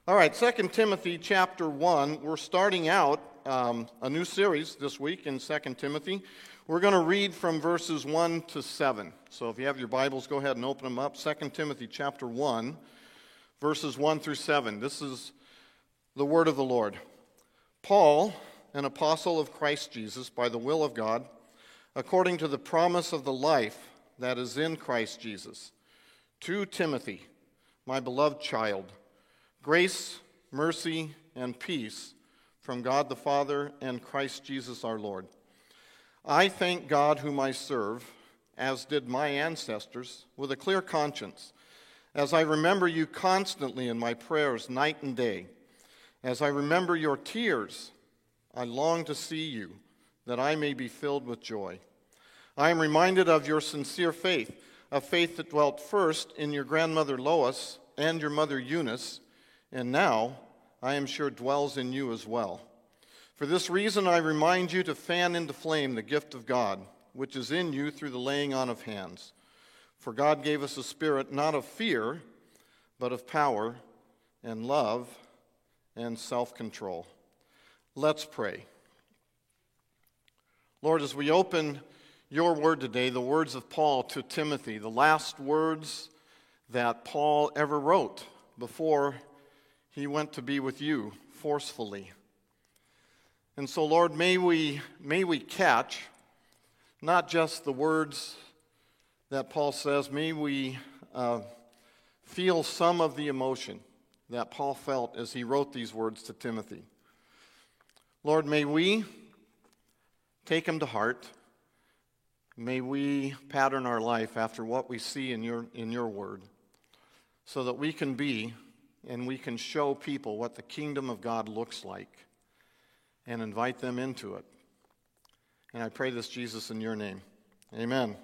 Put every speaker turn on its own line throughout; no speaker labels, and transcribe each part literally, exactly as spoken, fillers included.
All right, Second Timothy chapter one. We're starting out um, a new series this week in Second Timothy. We're going to read from verses one to seven. So if you have your Bibles, go ahead and open them up. Second Timothy chapter one, verses one through seven. This is the word of the Lord. Paul, an apostle of Christ Jesus, by the will of God, according to the promise of the life that is in Christ Jesus, to Timothy, my beloved child, grace, mercy, and peace from God the Father and Christ Jesus our Lord. I thank God whom I serve, as did my ancestors, with a clear conscience, as I remember you constantly in my prayers night and day. As I remember your tears, I long to see you, that I may be filled with joy. I am reminded of your sincere faith, a faith that dwelt first in your grandmother Lois and your mother Eunice, and now, I am sure, dwells in you as well. For this reason, I remind you to fan into flame the gift of God, which is in you through the laying on of hands. For God gave us a spirit not of fear, but of power and love and self-control. Let's pray. Lord, as we open your word today, the words of Paul to Timothy, the last words that Paul ever wrote before he went to be with you forcefully. And so, Lord, may we may we catch not just the words that Paul says, may we uh, feel some of the emotion that Paul felt as he wrote these words to Timothy. Lord, may we take them to heart. May we pattern our life after what we see in your in your word, so that we can be and we can show people what the kingdom of God looks like and invite them into it. And I pray this, Jesus, in your name. Amen.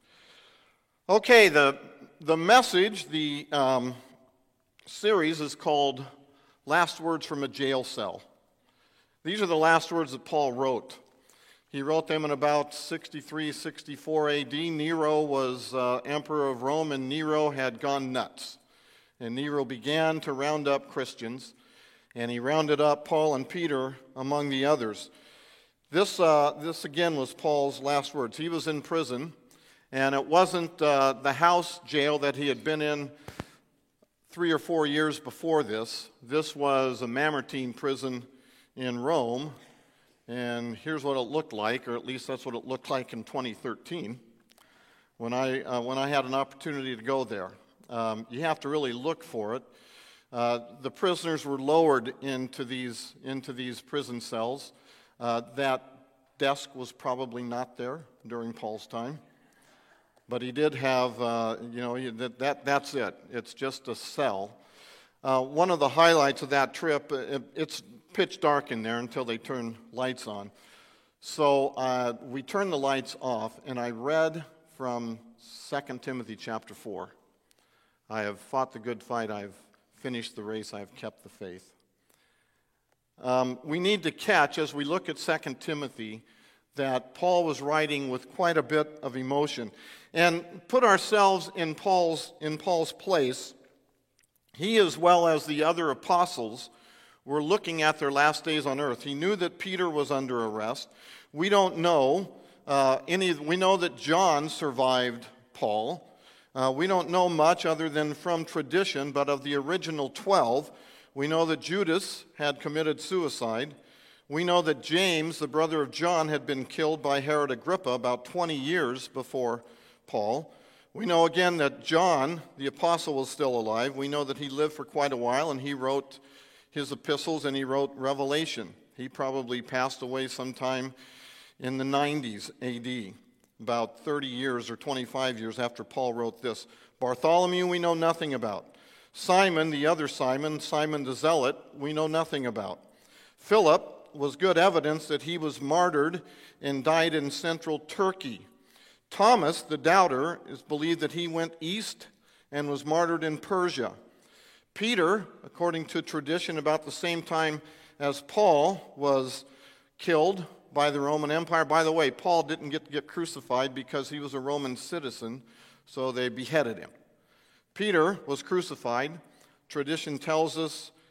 Okay, the, the message, the um, series is called Last Words from a Jail Cell. These are the last words that Paul wrote. He wrote them in about sixty-three, sixty-four A D. Nero was uh, emperor of Rome, and Nero had gone nuts. And Nero began to round up Christians, and he rounded up Paul and Peter among the others. This, uh, this again, was Paul's last words. He was in prison, and it wasn't uh, the house jail that he had been in three or four years before this. This was a Mamertine prison in Rome, and here's what it looked like, or at least that's what it looked like in twenty thirteen when I, uh, when I had an opportunity to go there. Um, you have to really look for it. Uh, the prisoners were lowered into these into these prison cells. Uh, that desk was probably not there during Paul's time, but he did have, uh, you know, that, that that's it. It's just a cell. Uh, one of the highlights of that trip, it, it's pitch dark in there until they turn lights on. So uh, we turned the lights off, and I read from Second Timothy chapter four. I have fought the good fight, I have finished the race, I have kept the faith. Um, we need to catch, as we look at Second Timothy, that Paul was writing with quite a bit of emotion. And put ourselves in Paul's, in Paul's place. He, as well as the other apostles, were looking at their last days on earth. He knew that Peter was under arrest. We don't know uh, any, we know that John survived Paul. Uh, we don't know much other than from tradition, but of the original twelve, we know that Judas had committed suicide. We know that James, the brother of John, had been killed by Herod Agrippa about twenty years before Paul. We know again that John, the apostle, was still alive. We know that he lived for quite a while, and he wrote his epistles, and he wrote Revelation. He probably passed away sometime in the nineties A D, about thirty years or twenty-five years after Paul wrote this. Bartholomew we know nothing about. Simon, the other Simon, Simon the Zealot, we know nothing about. Philip was good evidence that he was martyred and died in central Turkey. Thomas, the doubter, is believed that he went east and was martyred in Persia. Peter, according to tradition, about the same time as Paul, was killed by the Roman Empire. By the way, Paul didn't get to get crucified because he was a Roman citizen, so they beheaded him. Peter was crucified. Tradition tells us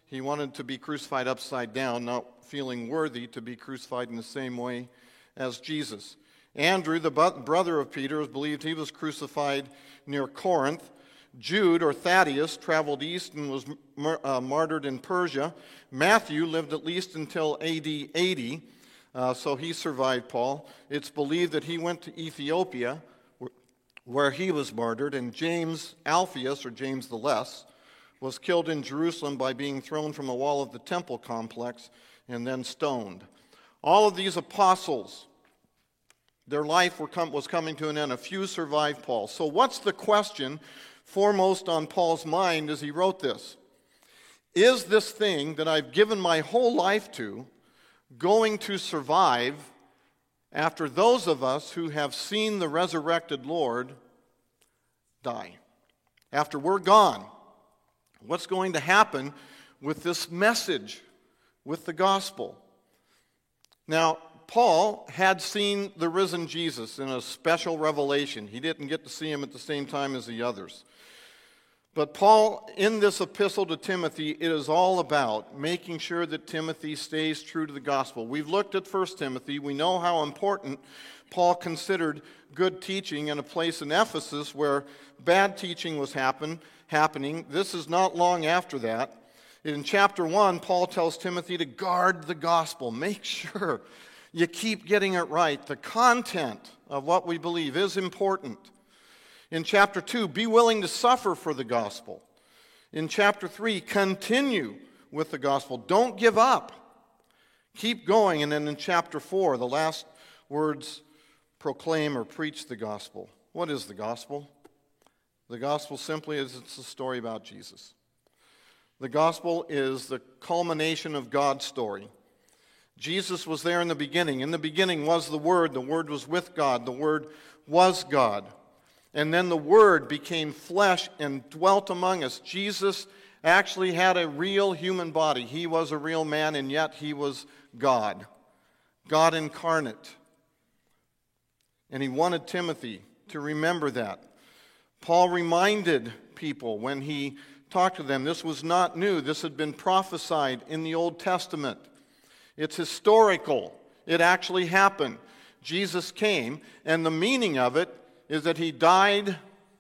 he wanted to be crucified upside down, not feeling worthy to be crucified in the same way as Jesus. Andrew, the brother of Peter, believed he was crucified near Corinth. Jude, or Thaddeus, traveled east and was uh, martyred in Persia. Matthew lived at least until A D eighty, uh, so he survived Paul. It's believed that he went to Ethiopia, where, where he was martyred, and James Alphaeus, or James the Less, was killed in Jerusalem by being thrown from the wall of the temple complex and then stoned. All of these apostles, their life were com- was coming to an end. A few survived Paul. So what's the question foremost on Paul's mind as he wrote this? Is this thing that I've given my whole life to going to survive after those of us who have seen the resurrected Lord die? After we're gone, what's going to happen with this message, with the gospel? Now, Paul had seen the risen Jesus in a special revelation. He didn't get to see him at the same time as the others. But Paul, in this epistle to Timothy, it is all about making sure that Timothy stays true to the gospel. We've looked at First Timothy. We know how important Paul considered good teaching in a place in Ephesus where bad teaching was happen, happening. This is not long after that. In chapter one, Paul tells Timothy to guard the gospel. Make sure you keep getting it right. The content of what we believe is important. In chapter two, be willing to suffer for the gospel. In chapter three, continue with the gospel. Don't give up. Keep going. And then in chapter four, the last words, proclaim or preach the gospel. What is the gospel? The gospel simply is it's a story about Jesus. The gospel is the culmination of God's story. Jesus was there in the beginning. In the beginning was the Word. The Word was with God. The Word was God. And then the Word became flesh and dwelt among us. Jesus actually had a real human body. He was a real man, and yet he was God. God incarnate. And he wanted Timothy to remember that. Paul reminded people when he talked to them, this was not new. This had been prophesied in the Old Testament. It's historical. It actually happened. Jesus came, and the meaning of it is that he died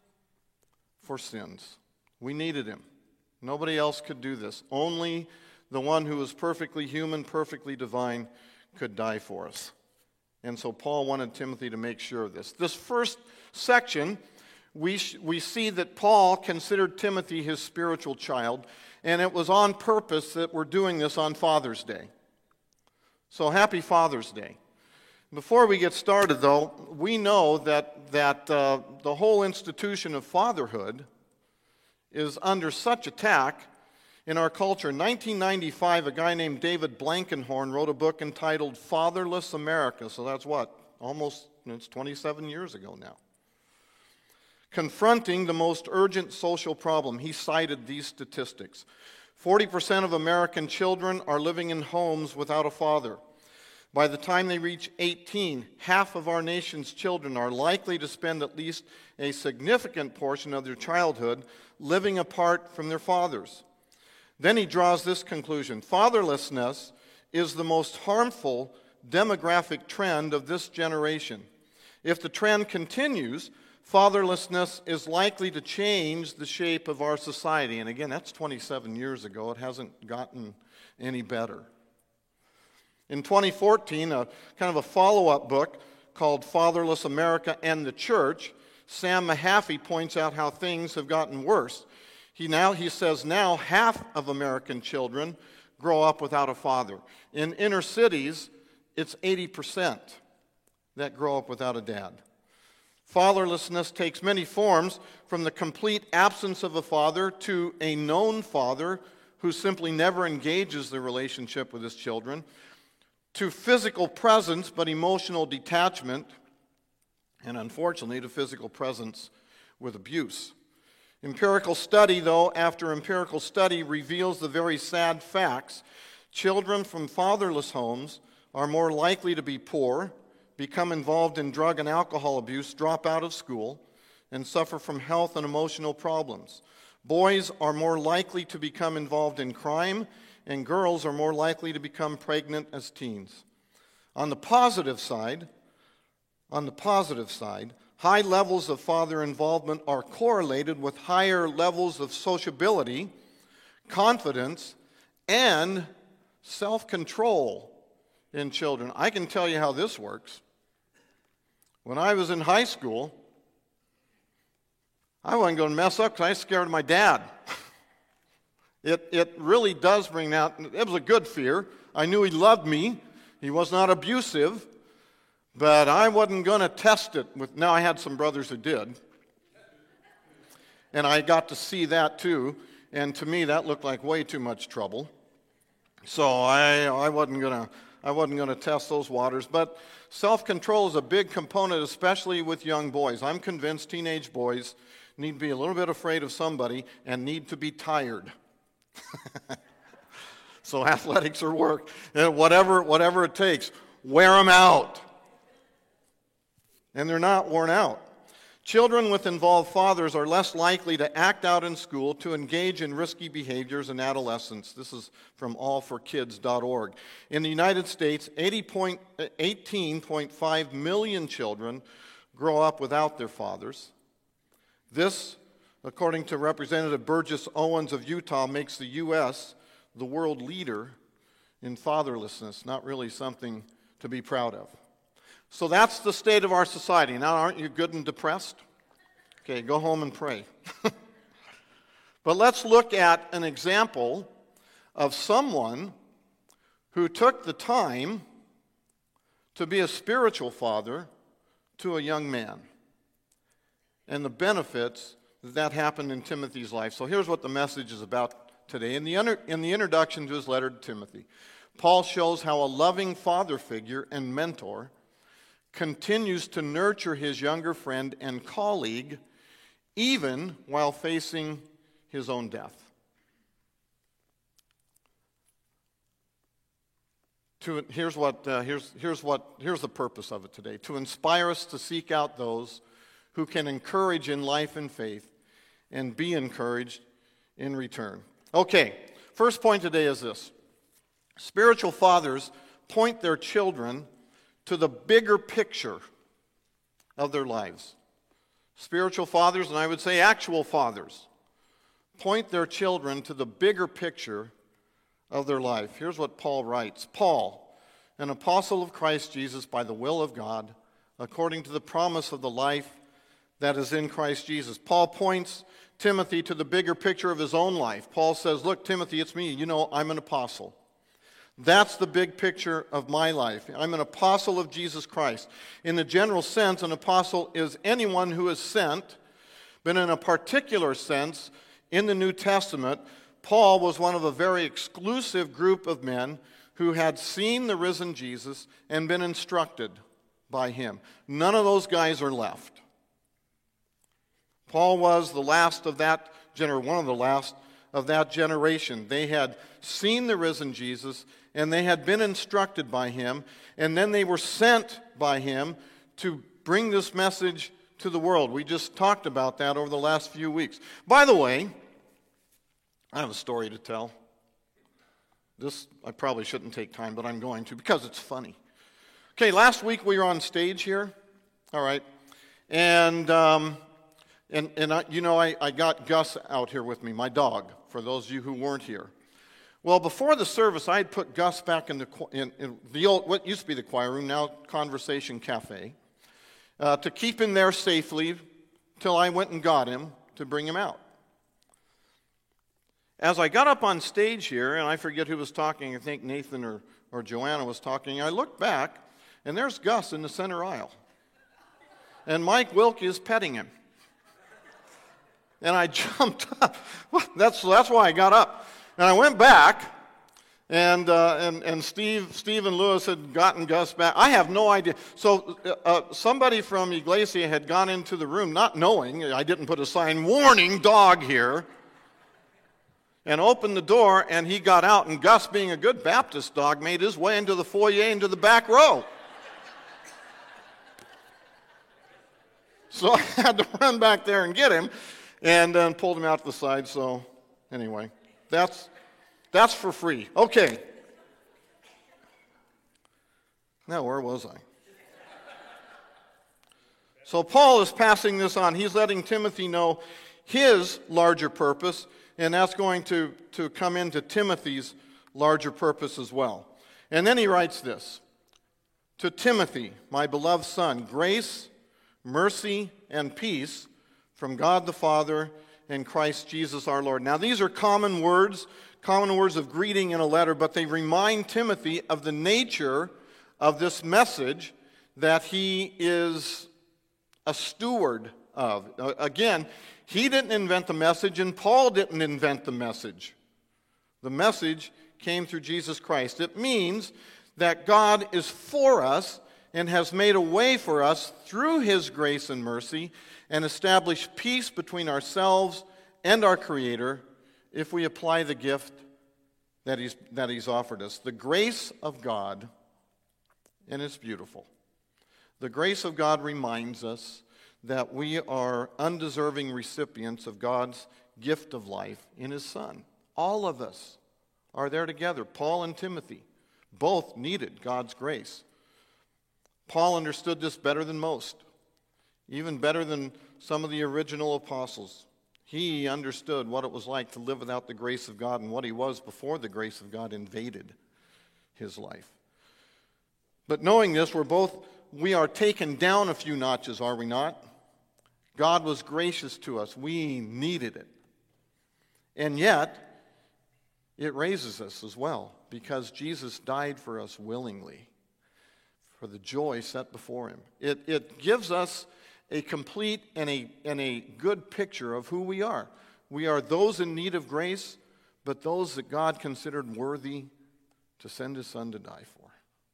for sins. We needed him. Nobody else could do this. Only the one who was perfectly human, perfectly divine, could die for us. And so Paul wanted Timothy to make sure of this. This first section, we, sh- we see that Paul considered Timothy his spiritual child, and it was on purpose that we're doing this on Father's Day. So happy Father's Day. Before we get started, though, we know that, that uh, the whole institution of fatherhood is under such attack in our culture. In nineteen ninety-five, a guy named David Blankenhorn wrote a book entitled Fatherless America. So that's what? Almost, it's twenty-seven years ago now. Confronting the most urgent social problem. He cited these statistics. forty percent of American children are living in homes without a father. By the time they reach eighteen, half of our nation's children are likely to spend at least a significant portion of their childhood living apart from their fathers. Then he draws this conclusion: fatherlessness is the most harmful demographic trend of this generation. If the trend continues, fatherlessness is likely to change the shape of our society. And again, that's twenty-seven years ago. It hasn't gotten any better. In twenty fourteen, a kind of a follow-up book called Fatherless America and the Church, Sam Mahaffey points out how things have gotten worse. He now he says now half of American children grow up without a father. In inner cities, it's eighty percent that grow up without a dad. Fatherlessness takes many forms, from the complete absence of a father to a known father who simply never engages the relationship with his children, to physical presence but emotional detachment, and unfortunately to physical presence with abuse. Empirical study, though, after empirical study reveals the very sad facts. Children from fatherless homes are more likely to be poor, become involved in drug and alcohol abuse, drop out of school, and suffer from health and emotional problems. Boys are more likely to become involved in crime, and girls are more likely to become pregnant as teens. On the positive side, on the positive side, high levels of father involvement are correlated with higher levels of sociability, confidence, and self-control in children. I can tell you how this works. When I was in high school, I wasn't going to mess up because I was scared of my dad. It, it really does bring out, it was a good fear. I knew he loved me. He was not abusive, but I wasn't going to test it with, now I had some brothers who did. And I got to see that too, and to me that looked like way too much trouble. So I, I wasn't going to, I wasn't going to test those waters, but self-control is a big component, especially with young boys. I'm convinced teenage boys need to be a little bit afraid of somebody and need to be tired. So athletics or work, whatever, whatever it takes, wear them out. And they're not worn out. Children with involved fathers are less likely to act out in school, to engage in risky behaviors in adolescence. This is from all for kids dot org. In the United States, eighteen point five million children grow up without their fathers. This, according to Representative Burgess Owens of Utah, makes the U S the world leader in fatherlessness. Not really something to be proud of. So that's the state of our society. Now, aren't you good and depressed? Okay, go home and pray. But let's look at an example of someone who took the time to be a spiritual father to a young man, and the benefits that that happened in Timothy's life. So here's what the message is about today. In the, under, in the introduction to his letter to Timothy, Paul shows how a loving father figure and mentor continues to nurture his younger friend and colleague even while facing his own death. To, here's, what, uh, here's, here's, what, here's the purpose of it today: to inspire us to seek out those who can encourage in life and faith and be encouraged in return. Okay, first point today is this. Spiritual fathers point their children to the bigger picture of their lives. Spiritual fathers, and I would say actual fathers, point their children to the bigger picture of their life. Here's what Paul writes. Paul, an apostle of Christ Jesus by the will of God, according to the promise of the life that is in Christ Jesus. Paul points Timothy to the bigger picture of his own life. Paul says, look, Timothy, it's me. You know, I'm an apostle. That's the big picture of my life. I'm an apostle of Jesus Christ. In the general sense, an apostle is anyone who is sent, but in a particular sense, in the New Testament, Paul was one of a very exclusive group of men who had seen the risen Jesus and been instructed by him. None of those guys are left. Paul was the last of that generation, one of the last of that generation. They had seen the risen Jesus, and they had been instructed by him, and then they were sent by him to bring this message to the world. We just talked about that over the last few weeks. By the way, I have a story to tell. This, I probably shouldn't take time, but I'm going to because it's funny. Okay, last week we were on stage here, all right, and um, and and I, you know I, I got Gus out here with me, my dog, for those of you who weren't here. Well, before the service, I had put Gus back in the in, in the old what used to be the choir room, now Conversation Cafe, uh, to keep him there safely till I went and got him to bring him out. As I got up on stage here, and I forget who was talking, I think Nathan or, or Joanna was talking, I looked back, and there's Gus in the center aisle. And Mike Wilkie is petting him. And I jumped up. Well, that's, that's why I got up. And I went back, and uh, and, and Steve, Steve and Lewis had gotten Gus back. I have no idea. So uh, somebody from Iglesia had gone into the room, not knowing, I didn't put a sign, warning, dog here, and opened the door, and he got out, and Gus, being a good Baptist dog, made his way into the foyer, into the back row. So I had to run back there and get him, and then pulled him out to the side. So anyway, that's that's for free. Okay. Now, where was I? So Paul is passing this on. He's letting Timothy know his larger purpose, and that's going to, to come into Timothy's larger purpose as well. And then he writes this: to Timothy, my beloved son, grace, mercy, and peace from God the Father and Christ Jesus our Lord. Now, these are common words, common words of greeting in a letter, but they remind Timothy of the nature of this message that he is a steward of. Again, he didn't invent the message, and Paul didn't invent the message. The message came through Jesus Christ. It means that God is for us and has made a way for us through his grace and mercy and established peace between ourselves and our Creator if we apply the gift that he's, that he's offered us. The grace of God, and it's beautiful. The grace of God reminds us that we are undeserving recipients of God's gift of life in his Son. All of us are there together. Paul and Timothy both needed God's grace. Paul understood this better than most, even better than some of the original apostles. He understood what it was like to live without the grace of God and what he was before the grace of God invaded his life. But knowing this, we're both, we are taken down a few notches, are we not? God was gracious to us. We needed it. And yet, it raises us as well, because Jesus died for us willingly, for the joy set before him. It, it gives us a complete and a, and a good picture of who we are. We are those in need of grace, but those that God considered worthy to send his Son to die for.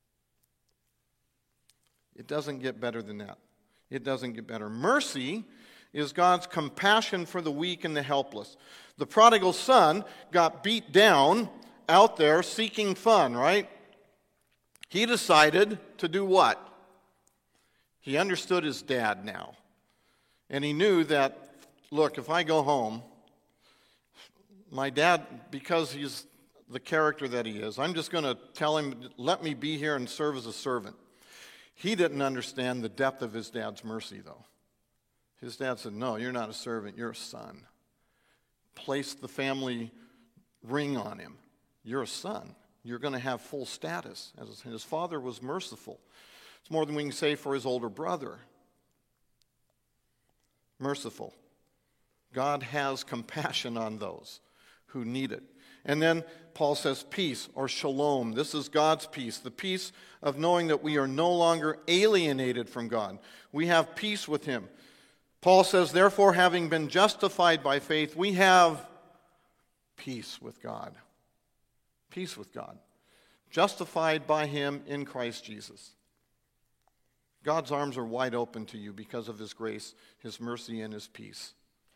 It doesn't get better than that. It doesn't get better. Mercy is God's compassion for the weak and the helpless. The prodigal son got beat down out there seeking fun, right? He decided to do what? He understood his dad now. And he knew that, look, if I go home, my dad, because he's the character that he is, I'm just going to tell him, let me be here and serve as a servant. He didn't understand the depth of his dad's mercy, though. His dad said, no, you're not a servant, you're a son. Placed the family ring on him. You're a son. You're going to have full status. As his father was merciful. It's more than we can say for his older brother. Merciful. God has compassion on those who need it. And then Paul says peace, or shalom. This is God's peace, the peace of knowing that we are no longer alienated from God. We have peace with him. Paul says, therefore, having been justified by faith, we have peace with God. Peace with God. Justified by him in Christ Jesus. God's arms are wide open to you because of his grace, his mercy, and his peace.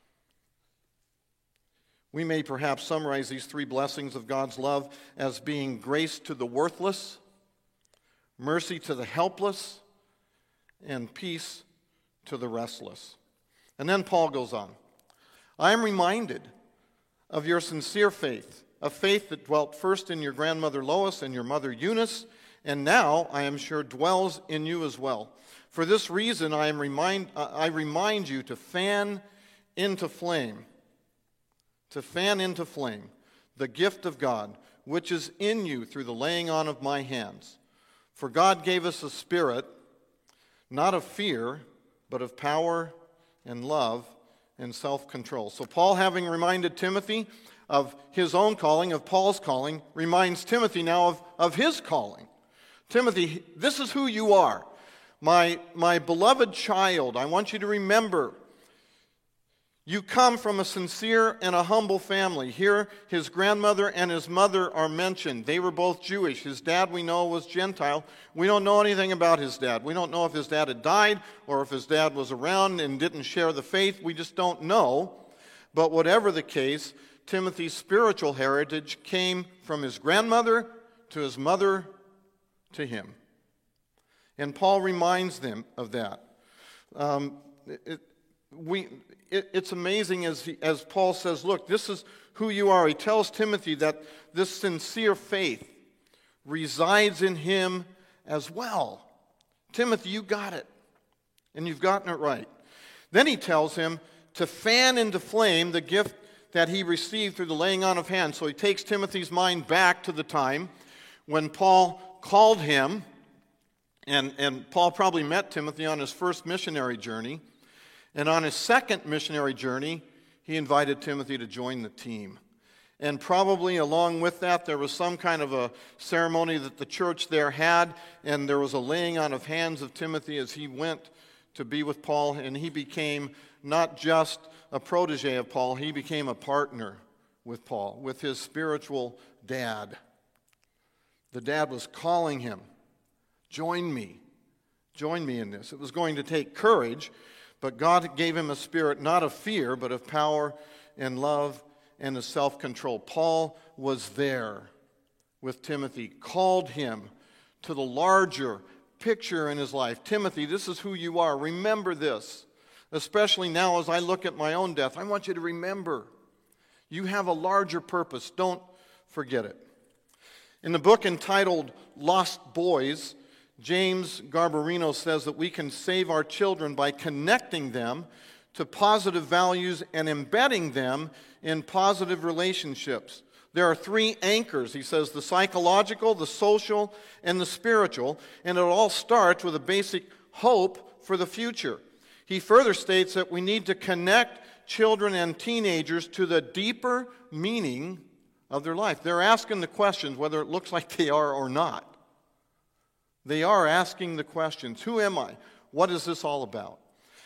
We may perhaps summarize these three blessings of God's love as being grace to the worthless, mercy to the helpless, and peace to the restless. And then Paul goes on. I am reminded of your sincere faith, a faith that dwelt first in your grandmother Lois and your mother Eunice, and now, I am sure, dwells in you as well. For this reason, I am remind I remind you to fan into flame, to fan into flame the gift of God, which is in you through the laying on of my hands. For God gave us a spirit, not of fear, but of power and love and self-control. So Paul, having reminded Timothy of his own calling, of Paul's calling, reminds Timothy now of, of his calling. Timothy, this is who you are. My, my beloved child, I want you to remember, you come from a sincere and a humble family. Here, his grandmother and his mother are mentioned. They were both Jewish. His dad, we know, was Gentile. We don't know anything about his dad. We don't know if his dad had died or if his dad was around and didn't share the faith. We just don't know. But whatever the case, Timothy's spiritual heritage came from his grandmother to his mother to him. And Paul reminds them of that. Um, it, we it, it's amazing as, he, as Paul says, look, this is who you are. He tells Timothy that this sincere faith resides in him as well. Timothy, you got it, and you've gotten it right. Then he tells him to fan into flame the gift that he received through the laying on of hands. So he takes Timothy's mind back to the time when Paul called him, and, and Paul probably met Timothy on his first missionary journey. And on his second missionary journey, he invited Timothy to join the team. And probably along with that, there was some kind of a ceremony that the church there had, and there was a laying on of hands of Timothy as he went to be with Paul, and he became not just a protege of Paul, he became a partner with Paul, with his spiritual dad. The dad was calling him, join me, join me in this. It was going to take courage, but God gave him a spirit not of fear, but of power and love and of self-control. Paul was there with Timothy, called him to the larger picture in his life. Timothy, this is who you are. Remember this. Especially now as I look at my own death, I want you to remember you have a larger purpose. Don't forget it. In the book entitled Lost Boys, James Garbarino says that we can save our children by connecting them to positive values and embedding them in positive relationships. There are three anchors, he says, the psychological, the social, and the spiritual, and it all starts with a basic hope for the future. He further states that we need to connect children and teenagers to the deeper meaning of their life. They're asking the questions, whether it looks like they are or not. They are asking the questions, who am I? What is this all about?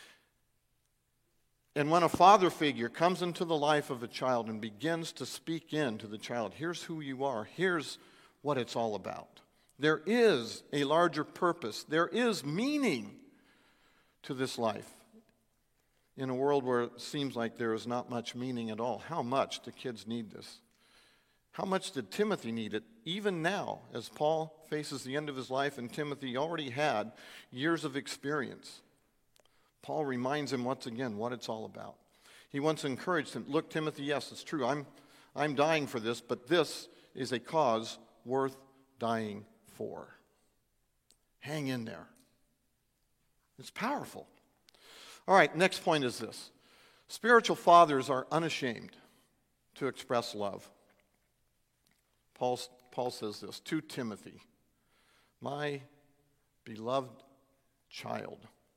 And when a father figure comes into the life of a child and begins to speak in to the child, here's who you are, here's what it's all about. There is a larger purpose. There is meaning to this life. In a world where it seems like there is not much meaning at all, how much do kids need this? How much did Timothy need it, even now, as Paul faces the end of his life, and Timothy already had years of experience? Paul reminds him once again what it's all about. He once encouraged him, look, Timothy, yes, it's true, I'm, I'm dying for this, but this is a cause worth dying for. Hang in there. It's powerful. All right, next point is this. Spiritual fathers are unashamed to express love. Paul, Paul says this to Timothy, my beloved child.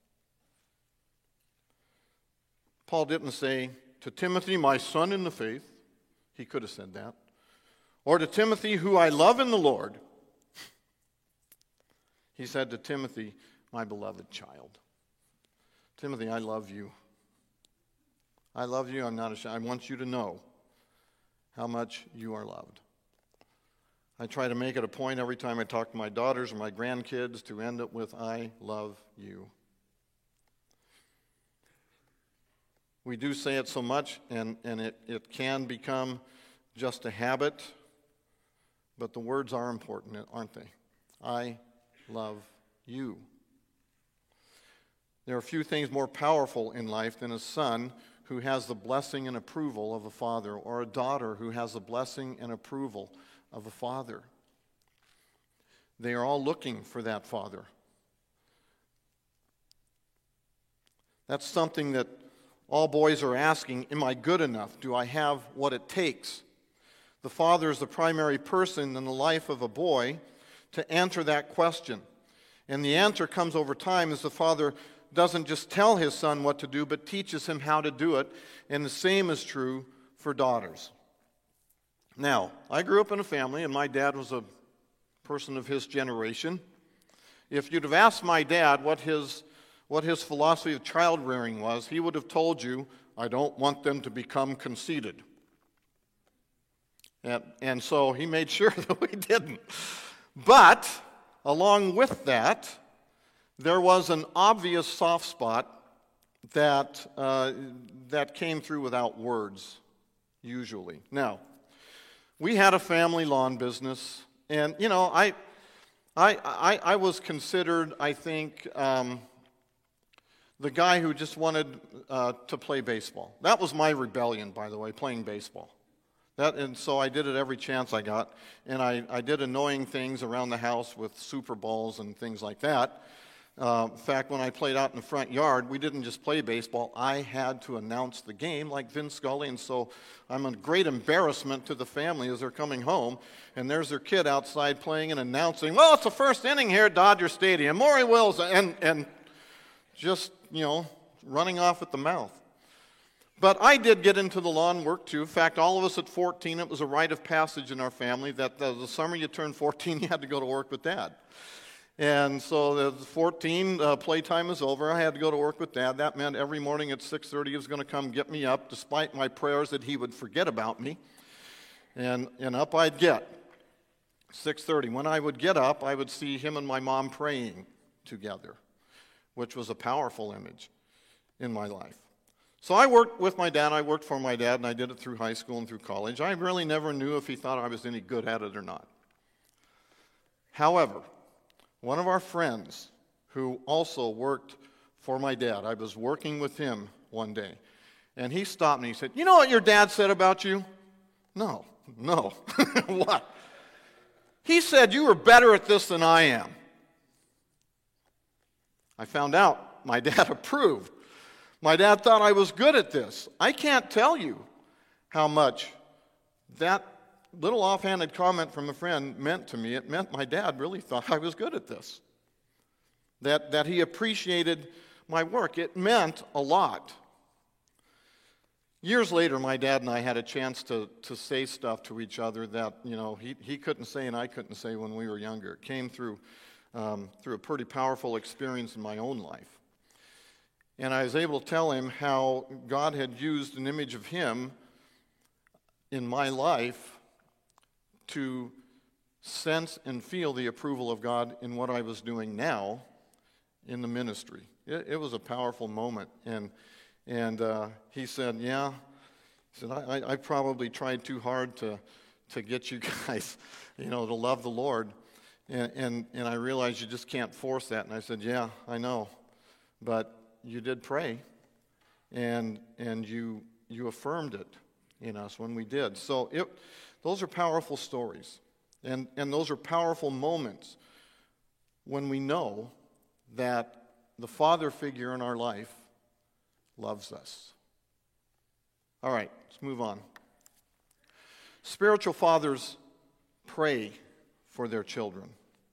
Paul didn't say to Timothy, my son in the faith. He could have said that. Or to Timothy, who I love in the Lord. He said to Timothy, my beloved child. Timothy, I love you. I love you. I'm not ashamed. I want you to know how much you are loved. I try to make it a point every time I talk to my daughters or my grandkids to end it with, I love you. We do say it so much, and, and it, it can become just a habit, but the words are important, aren't they? I love you. There are few things more powerful in life than a son who has the blessing and approval of a father, or a daughter who has the blessing and approval of a father. They are all looking for that father. That's something that all boys are asking, am I good enough? Do I have what it takes? The father is the primary person in the life of a boy to answer that question. And the answer comes over time as the father doesn't just tell his son what to do, but teaches him how to do it. And the same is true for daughters. Now, I grew up in a family, and my dad was a person of his generation. If you'd have asked my dad what his, what his philosophy of child rearing was, he would have told you, I don't want them to become conceited. And, and so he made sure that we didn't. But, along with that, there was an obvious soft spot that, uh, that came through without words, usually. Now, we had a family lawn business, and, you know, I, I, I, I was considered, I think, um, the guy who just wanted uh, to play baseball. That was my rebellion, by the way, playing baseball. That, and so I did it every chance I got, and I, I did annoying things around the house with Super Balls and things like that. Uh, in fact, when I played out in the front yard, we didn't just play baseball. I had to announce the game like Vin Scully, and so I'm a great embarrassment to the family as they're coming home, and there's their kid outside playing and announcing, well, it's the first inning here at Dodger Stadium. Maury Wills, and, and just, you know, running off at the mouth. But I did get into the lawn work, too. In fact, all of us at fourteen, it was a rite of passage in our family that the, the summer you turned fourteen, you had to go to work with Dad. And so the fourteen, uh, playtime is over. I had to go to work with Dad. That meant every morning at six thirty he was going to come get me up, despite my prayers that he would forget about me. And, and up I'd get, six thirty. When I would get up, I would see him and my mom praying together, which was a powerful image in my life. So I worked with my dad. I worked for my dad, and I did it through high school and through college. I really never knew if he thought I was any good at it or not. However, one of our friends who also worked for my dad, I was working with him one day, and he stopped me. He said, you know what your dad said about you? No, no. What? He said you were better at this than I am. I found out my dad approved. My dad thought I was good at this. I can't tell you how much that little offhanded comment from a friend meant to me. It meant my dad really thought I was good at this, that, that he appreciated my work. It meant a lot. Years later, my dad and I had a chance to, to say stuff to each other that, you know, he, he couldn't say and I couldn't say when we were younger. It came through, um, through a pretty powerful experience in my own life. And I was able to tell him how God had used an image of him in my life to sense and feel the approval of God in what I was doing now in the ministry. It, it was a powerful moment. And and uh, he said, yeah, he said, I, I, I probably tried too hard to, to get you guys, you know, to love the Lord. And, and, and I realized you just can't force that. And I said, yeah, I know. But you did pray, and and you you affirmed it in us when we did. So it, those are powerful stories, and, and those are powerful moments when we know that the father figure in our life loves us. All right, let's move on. Spiritual fathers pray for their children.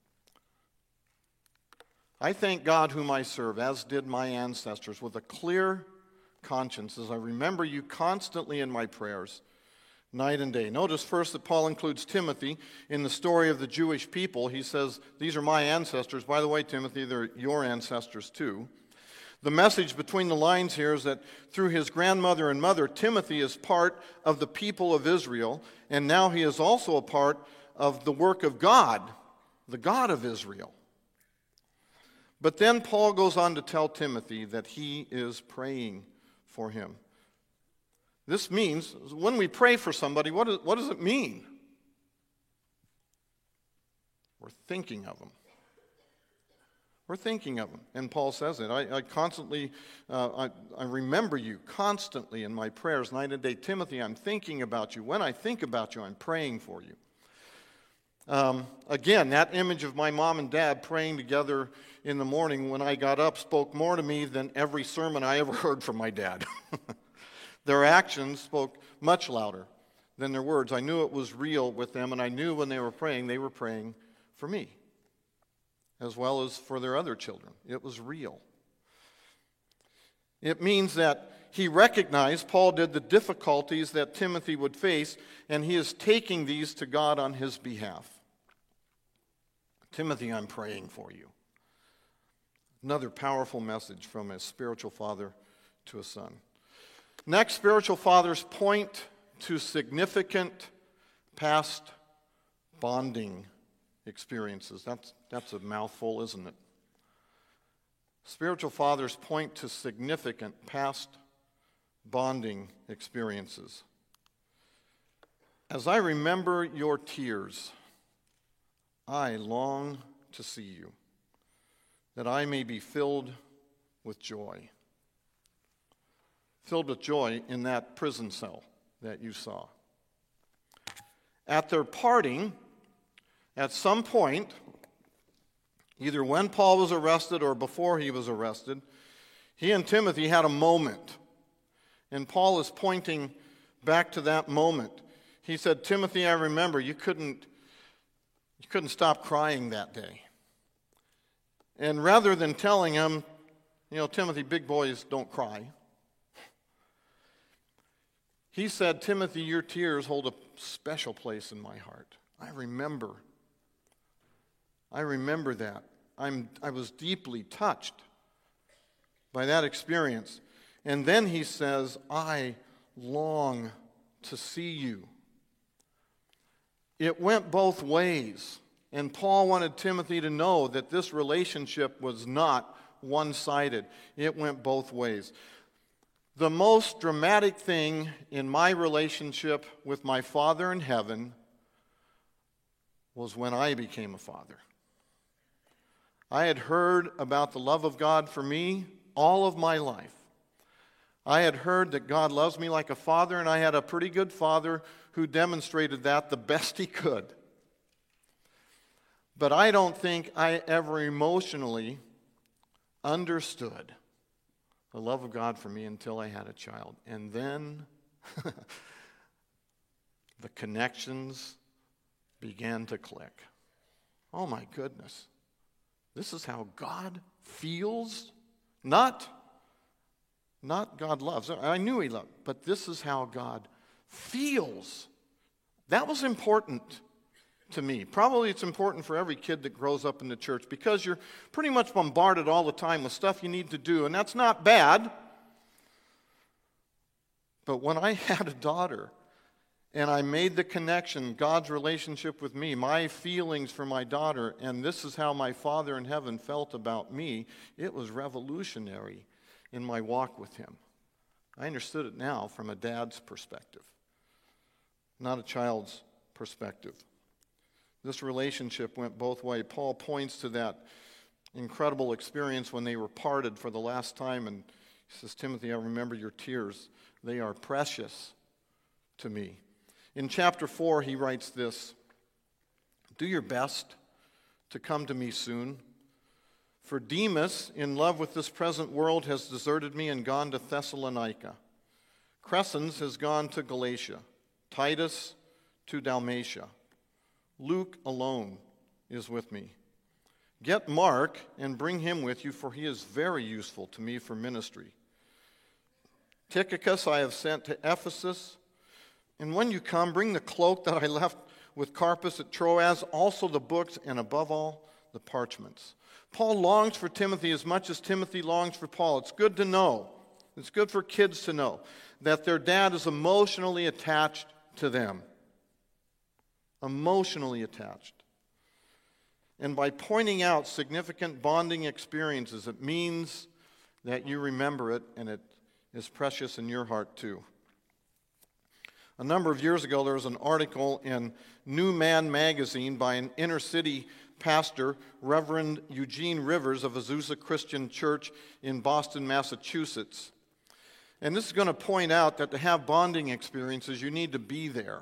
I thank God whom I serve, as did my ancestors, with a clear conscience, as I remember you constantly in my prayers, night and day. Notice first that Paul includes Timothy in the story of the Jewish people. He says, these are my ancestors. By the way, Timothy, they're your ancestors too. The message between the lines here is that through his grandmother and mother, Timothy is part of the people of Israel, and now he is also a part of the work of God, the God of Israel. But then Paul goes on to tell Timothy that he is praying for him. This means, when we pray for somebody, what, is, what does it mean? We're thinking of them. We're thinking of them. And Paul says it. I, I constantly, uh, I, I remember you constantly in my prayers night and day. Timothy, I'm thinking about you. When I think about you, I'm praying for you. Um, again, that image of my mom and dad praying together in the morning when I got up spoke more to me than every sermon I ever heard from my dad. Their actions spoke much louder than their words. I knew it was real with them, and I knew when they were praying, they were praying for me, as well as for their other children. It was real. It means that he recognized, Paul did, the difficulties that Timothy would face, and he is taking these to God on his behalf. Timothy, I'm praying for you. Another powerful message from a spiritual father to a son. Next, spiritual fathers point to significant past bonding experiences. That's, that's a mouthful, isn't it? Spiritual fathers point to significant past bonding experiences. As I remember your tears, I long to see you, that I may be filled with joy. filled with joy in that prison cell that you saw. At their parting, at some point, either when Paul was arrested or before he was arrested, he and Timothy had a moment. And Paul is pointing back to that moment. He said, Timothy, I remember you couldn't, you couldn't stop crying that day. And rather than telling him, you know, Timothy, big boys don't cry, he said, Timothy, your tears hold a special place in my heart. I remember. I remember that. I'm, I was deeply touched by that experience. And then he says, I long to see you. It went both ways. And Paul wanted Timothy to know that this relationship was not one-sided. It went both ways. The most dramatic thing in my relationship with my Father in heaven was when I became a father. I had heard about the love of God for me all of my life. I had heard that God loves me like a father, and I had a pretty good father who demonstrated that the best he could. But I don't think I ever emotionally understood the love of God for me until I had a child. And then the connections began to click. Oh my goodness. This is how God feels? Not, not God loves. I knew he loved, but this is how God feels. That was important to me. Probably it's important for every kid that grows up in the church because you're pretty much bombarded all the time with stuff you need to do, and that's not bad. But when I had a daughter and I made the connection, God's relationship with me, my feelings for my daughter, and this is how my Father in heaven felt about me, it was revolutionary in my walk with him. I understood it now from a dad's perspective, not a child's perspective. This relationship went both ways. Paul points to that incredible experience when they were parted for the last time, and he says, Timothy, I remember your tears. They are precious to me. In chapter four, he writes this, do your best to come to me soon. For Demas, in love with this present world, has deserted me and gone to Thessalonica. Crescens has gone to Galatia. Titus to Dalmatia. Luke alone is with me. Get Mark and bring him with you, for he is very useful to me for ministry. Tychicus I have sent to Ephesus. And when you come, bring the cloak that I left with Carpus at Troas, also the books, and above all, the parchments. Paul longs for Timothy as much as Timothy longs for Paul. It's good to know, it's good for kids to know, that their dad is emotionally attached to them. Emotionally attached. And by pointing out significant bonding experiences, it means that you remember it, and it is precious in your heart too. A number of years ago, there was an article in New Man magazine by an inner city pastor, Reverend Eugene Rivers of Azusa Christian Church in Boston, Massachusetts. And this is going to point out that to have bonding experiences, you need to be there.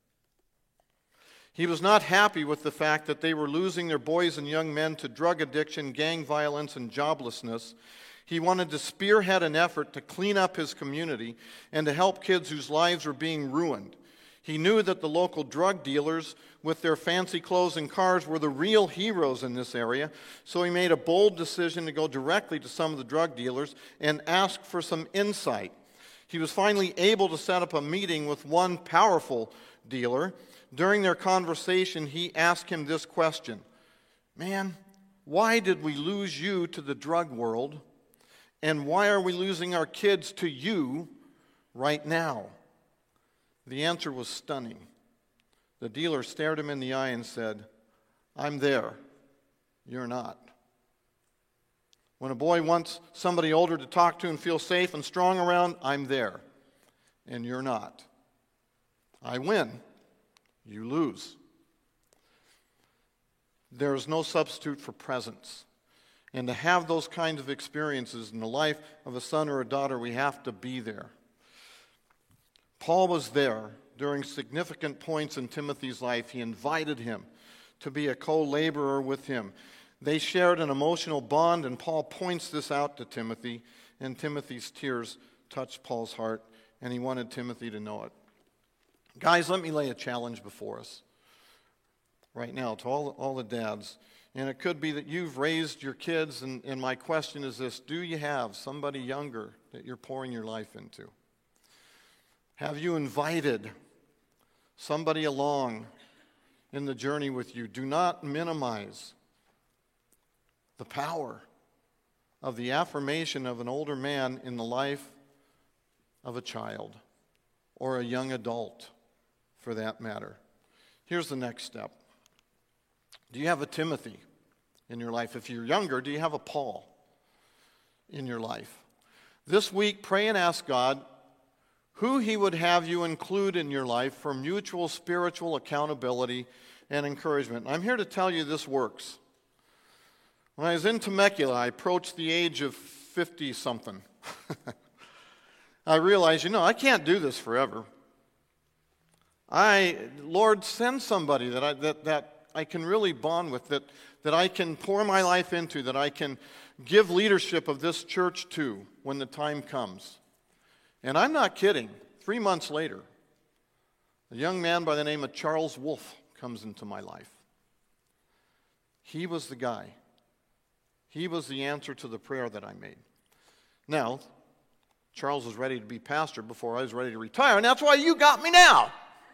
He was not happy with the fact that they were losing their boys and young men to drug addiction, gang violence, and joblessness. He wanted to spearhead an effort to clean up his community and to help kids whose lives were being ruined. He knew that the local drug dealers with their fancy clothes and cars were the real heroes in this area, so he made a bold decision to go directly to some of the drug dealers and ask for some insight. He was finally able to set up a meeting with one powerful dealer. During their conversation, he asked him this question, "Man, why did we lose you to the drug world? And why are we losing our kids to you right now?" The answer was stunning. The dealer stared him in the eye and said, "I'm there. You're not." When a boy wants somebody older to talk to and feel safe and strong around, I'm there. And you're not. I win. You lose. There is no substitute for presence. And to have those kinds of experiences in the life of a son or a daughter, we have to be there. Paul was there during significant points in Timothy's life. He invited him to be a co-laborer with him. They shared an emotional bond, and Paul points this out to Timothy, and Timothy's tears touched Paul's heart, and he wanted Timothy to know it. Guys, let me lay a challenge before us right now to all, all the dads. And it could be that you've raised your kids, and, and my question is this: do you have somebody younger that you're pouring your life into? Have you invited somebody along in the journey with you? Do not minimize the power of the affirmation of an older man in the life of a child or a young adult, for that matter. Here's the next step. Do you have a Timothy in your life? If you're younger, do you have a Paul in your life? This week, pray and ask God who He would have you include in your life for mutual spiritual accountability and encouragement. I'm here to tell you this works. When I was in Temecula, I approached the age of fifty-something. I realized, you know, I can't do this forever. I, Lord, send somebody that I, that, that I can really bond with, that, that I can pour my life into, that I can give leadership of this church to when the time comes. And I'm not kidding. Three months later, a young man by the name of Charles Wolf comes into my life. He was the guy. He was the answer to the prayer that I made. Now, Charles was ready to be pastor before I was ready to retire, and that's why you got me now.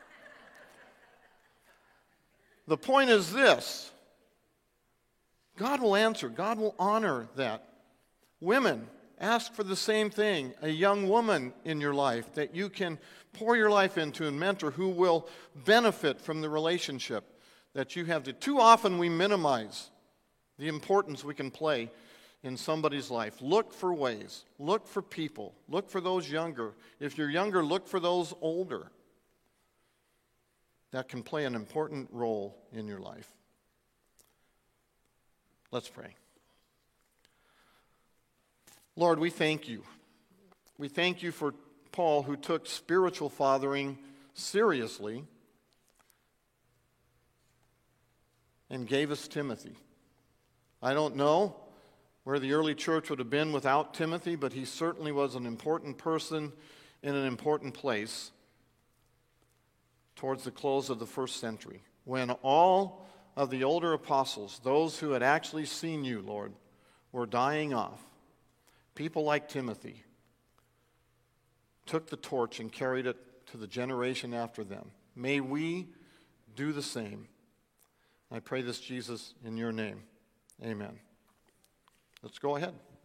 The point is this: God will answer. God will honor that. Women, ask for the same thing. A young woman in your life that you can pour your life into and mentor, who will benefit from the relationship that you have. To. Too often we minimize the importance we can play in somebody's life. Look for ways. Look for people. Look for those younger. If you're younger, look for those older that can play an important role in your life. Let's pray. Lord, we thank you. We thank you for Paul, who took spiritual fathering seriously and gave us Timothy. I don't know where the early church would have been without Timothy, but he certainly was an important person in an important place towards the close of the first century, when all of the older apostles, those who had actually seen you, Lord, were dying off. People like Timothy took the torch and carried it to the generation after them. May we do the same. I pray this, Jesus, in your name. Amen. Let's go ahead.